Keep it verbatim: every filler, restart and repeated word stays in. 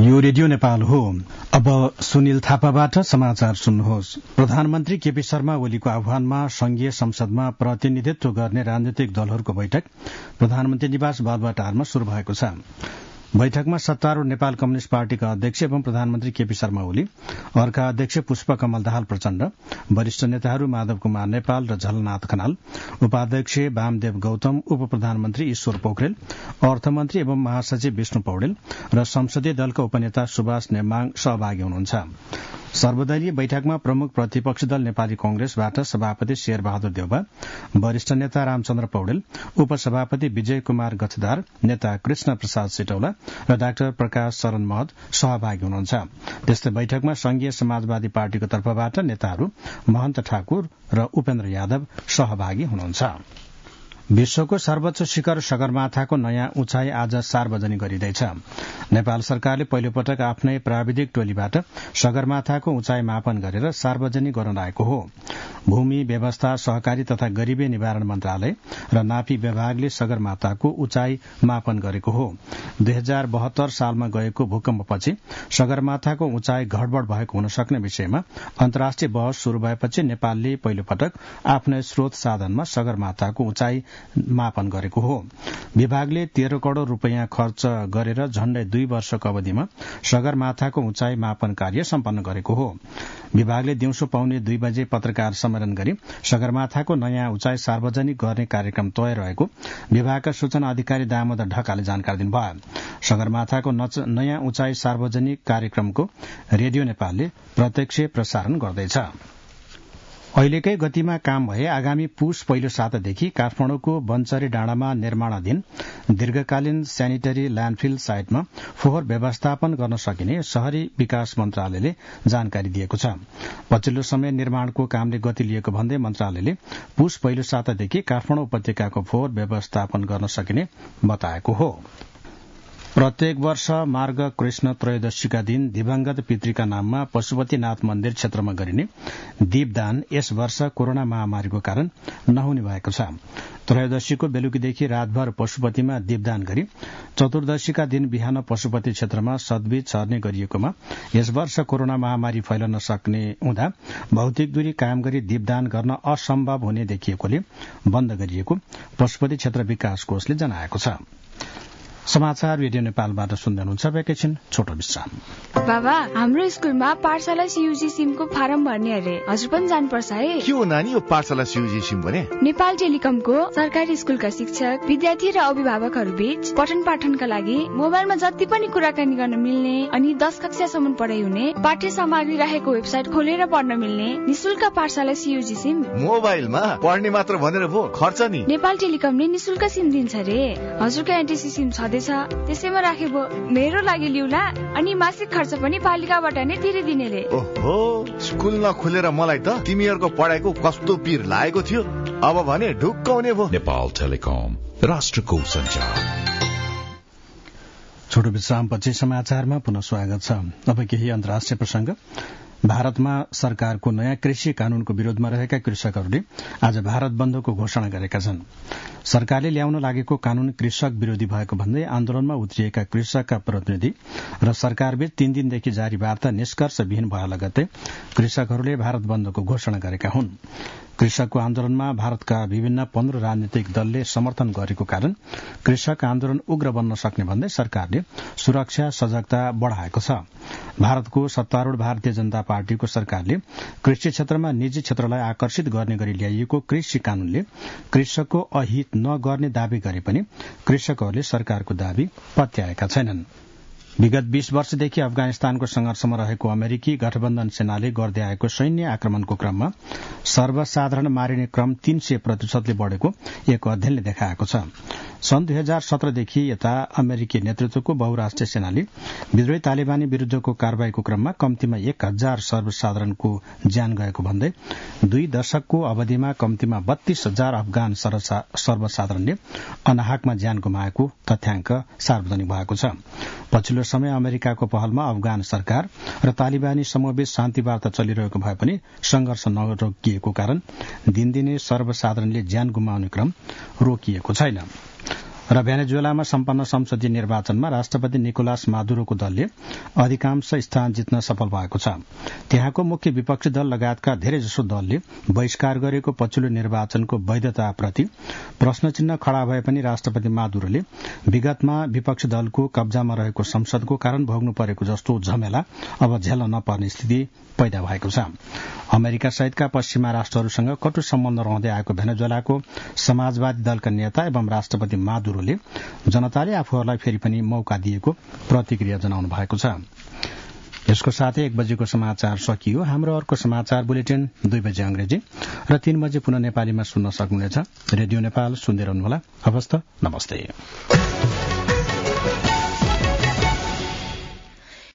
यो रेडियो नेपाल हो। अब सुनिल थापाबाट समाचार सुन्नुहोस्। प्रधानमन्त्री केपी शर्मा ओलीको आह्वानमा संघीय संसदमा प्रतिनिधित्व गर्ने राजनीतिक दलहरूको बैठक प्रधानमन्त्री निवास बालुवाटारमा शुरू भएको छ। बैठकमा सत्तारूढ़ नेपाल कम्युनिष्ट पार्टीका अध्यक्ष एवं प्रधानमन्त्री केपी शर्मा ओली, अर्का अध्यक्ष पुष्पकमल दाहाल प्रचण्ड, वरिष्ठ नेताहरू माधव कुमार नेपाल र झलनाथ खनाल, उपाध्यक्ष वामदेव गौतम, उप प्रधानमन्त्री ईश्वर पोखरेल, अर्थमन्त्री एवं महासचिव विष्णु पौडेल र संसदीय दलका उपनेता सुभाष नेमाङ सहभागी हुनुहुन्छ। सर्वदलीय बैठकमा प्रमुख प्रतिपक्षी दल नेपाली कांग्रेसबाट सभापति शेरबहादुर देउवा, वरिष्ठ नेता रामचन्द्र पौडेल, उपसभापति विजय कुमार गछदार, नेता कृष्ण प्रसाद सिटौला र डाक्टर प्रकाश शरण महत सहभागी हुनुहुन्छ। त्यस्तै बैठकमा संघीय समाजवादी पार्टीको तर्फबाट नेताहरू महन्त ठाकुर र उपेन्द्र यादव सहभागी हुनुहुन्छ। विश्वको सर्वोच्च शिखर सगरमाथाको नयाँ उचाइ आज सार्वजनिक गरिँदैछ। नेपाल सरकारले पहिलो पटक आफ्नै प्राविधिक टोलीबाट सगरमाथाको उचाइ मापन गरेर सार्वजनिक गर्न आएको हो। भूमि व्यवस्था, सहकारी तथा गरीबी निवारण मन्त्रालय र नापी विभागले सगरमाथाको उचाइ मापन गरेको हो। दुई हजार बहत्तर सालमा गएको भूकम्पपछि सगरमाथाको उचाइ घटबढ़ भएको हुन सक्ने विषयमा अन्तर्राष्ट्रिय बहस शुरू भएपछि नेपालले पहिलो पटक आफ्नै स्रोत साधनमा सगरमाथाको उचाइ मापन गरेको हो। विभागले तेह्र करोड़ रूपियाँ खर्च गरेर झण्डै दुई वर्षको अवधिमा सगरमाथाको उचाइ मापन कार्य सम्पन्न गरेको हो। विभागले दिउँसो पाउने दुई बजे पत्रकार सम्मेलन गरी सगरमाथाको नयाँ उचाइ सार्वजनिक गर्ने कार्यक्रम तय रहेको विभागका सूचना अधिकारी दामोदर ढकालले जानकारी दिनुभयो। सगरमाथाको नयाँ उचाइ सार्वजनिक कार्यक्रमको रेडियो नेपालले प्रत्यक्ष प्रसारण गर्दैछ। अहिलेकै गतिमा काम भए आगामी पुष पहिलो सातादेखि काठमाडौँको बन्चरी डाँडामा निर्माणाधीन दीर्घकालीन सेनिटरी ल्याण्डफिल साइटमा फोहोर व्यवस्थापन गर्न सकिने शहरी विकास मन्त्रालयले जानकारी दिएको छ। पछिल्लो समय निर्माणको कामले गति लिएको भन्दै मन्त्रालयले पुष पहिलो सातादेखि काठमाडौँ उपत्यकाको फोहोर व्यवस्थापन गर्न सकिने बताएको हो। प्रत्येक वर्ष मार्ग कृष्ण त्रयोदशीका दिन दिवंगत पितृका नाममा पशुपतिनाथ मन्दिर क्षेत्रमा गरिने दीपदान यस वर्ष कोरोना महामारीको कारण नहुने भएको छ। त्रयोदशीको बेलुकीदेखि रातभर पशुपतिमा दीपदान गरी चतुर्दशीका दिन बिहान पशुपति क्षेत्रमा सद्बीज छर्ने गरिएकोमा यस वर्ष कोरोना महामारी फैलन सक्ने हुँदा भौतिक दूरी कायम गरी दीपदान गर्न असम्भव हुने देखिएकोले बन्द गरिएको पशुपति क्षेत्र विकास कोषले जनाएको छ। समाचार रेडियो नेपालबाट सुन्दै हुनुहुन्छ। एकैछिन छोटो विश्राम। बाबा, हाम्रो स्कुलमा पाठशाला सीयूजी सिमको फारम भर्ने अरे, हजुर पनि जानुपर्छ है। के हो नानी यो पाठशाला सीयूजी सिम भने? नेपाल टेलिकमको सरकारी स्कुलका शिक्षक, विद्यार्थी र अभिभावकहरू बीच पठन पाठनका लागि मोबाइलमा जति पनि कुराकानी गर्न मिल्ने अनि दस कक्षासम्म पढाइ हुने पाठ्य सामग्री राखेको वेबसाइट खोलेर पढ्न मिल्ने निशुल्क पाठशाला सीयूजी सिम। मोबाइलमा पढ्ने मात्र भनेर भो खर्च नि? नेपाल टेलिकमले निशुल्क सिम दिन्छ रे। हजुरको एनटीसी सिम छँदैछ, त्यसैमा राखेको मेरो लागि लिउला अनि मासिक खर्च पनि पालिकाबाट नै तिरे दिने रे। ओहो, स्कुल नखुलेर मलाई त तिमीहरूको पढाइको कस्तो पिर लागेको थियो, अब भने ढुक्क हुने भो। नेपाल टेलिकम, राष्ट्रको सञ्चार। छोटो विश्रामपछि समाचारमा पुनः स्वागत छ। अब केही अन्तर्राष्ट्रिय प्रसंग। भारतमा सरकारको नयाँ कृषि कानूनको विरोधमा रहेका कृषकहरूले आज भारत बन्दको घोषणा गरेका छन्। सरकारले ल्याउन लागेको कानून कृषक विरोधी भएको भन्दै आन्दोलनमा उत्रिएका कृषकका प्रतिनिधि र सरकारबीच तीन दिनदेखि जारी वार्ता निष्कर्षविहीन भए लगत्तै कृषकहरूले भारत बन्दको घोषणा गरेका हुन्। कृषकको आन्दोलनमा भारतका विभिन्न पन्ध्र राजनीतिक दलले समर्थन गरेको कारण कृषक आन्दोलन उग्र बन्न सक्ने भन्दै सरकारले सुरक्षा सजगता बढ़ाएको छ। भारतको सत्तारूढ़ भारतीय जनता पार्टीको सरकारले कृषि क्षेत्रमा निजी क्षेत्रलाई आकर्षित गर्ने गरी ल्याइएको कृषि कानूनले कृषकको अहित नगर्ने दावी गरे पनि कृषकहरूले सरकारको दावी पत्याएका छैनन्। विगत बीस वर्षदेखि अफगानिस्तानको संघर्षमा रहेको अमेरिकी गठबन्धन सेनाले गर्दै आएको सैन्य आक्रमणको क्रममा सर्वसाधारण मारिने क्रम तीन सय प्रतिशतले बढ़ेको एक अध्ययनले देखाएको छ। सन् दुई हजार सत्रदेखि यता अमेरिकी नेतृत्वको बहुराष्ट्रिय सेनाले विद्रोही तालिबानी विरूद्धको कारवाहीको क्रममा कम्तीमा एक हजार सर्वसाधारणको ज्यान गएको भन्दै दुई दशकको अवधिमा कम्तीमा बत्तीस हजार अफगान सर्वसाधारणले अनाहकमा ज्यान गुमाएको तथ्याङ्क सार्वजनिक भएको छ। पछिल्लो समय अमेरिकाको पहलमा अफगान सरकार र तालिबानी समूहबीच शान्ति वार्ता चलिरहेको भए पनि संघर्ष नरोकिएको कारण दिनदिनै सर्वसाधारणले ज्यान गुमाउने क्रम रोकिएको छैन। र भेनेजुएलामा सम्पन्न संसदीय निर्वाचनमा राष्ट्रपति निकोलास मादुरोको दलले अधिकांश स्थान जित्न सफल भएको छ। त्यहाँको मुख्य विपक्षी दल लगायतका धेरैजसो दलले बहिष्कार गरेको पछिल्लो निर्वाचनको वैधताप्रति प्रश्न चिन्ह खड़ा भए पनि राष्ट्रपति मादुरोले विगतमा विपक्षी दलको कब्जामा रहेको संसदको कारण भोग्नु परेको जस्तो झमेला अब झेल्न नपर्ने स्थिति पैदा भएको छ। अमेरिका सहितका पश्चिमा राष्ट्रहरूसँग कटु सम्बन्ध रहँदै आएको भेनेजुएलाको समाजवादी दलका नेता एवं राष्ट्रपति मादुरोले जनताले आफूहरूलाई फेरि पनि मौका दिएको प्रतिक्रिया जनाउनु भएको छ। यसको साथै एक बजेको समाचार सकियो। हाम्रो अर्को समाचार बुलेटिन दुई बजे अंग्रेजी र तीन बजे पुनः नेपालीमा सुन्न सक्नुहुनेछ। रेडियो नेपाल सुन्दै रहनुहोला। हवस् त, नमस्ते।